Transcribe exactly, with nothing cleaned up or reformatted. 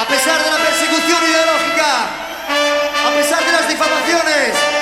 pesar de la persecución ideológica, a pesar de las difamaciones,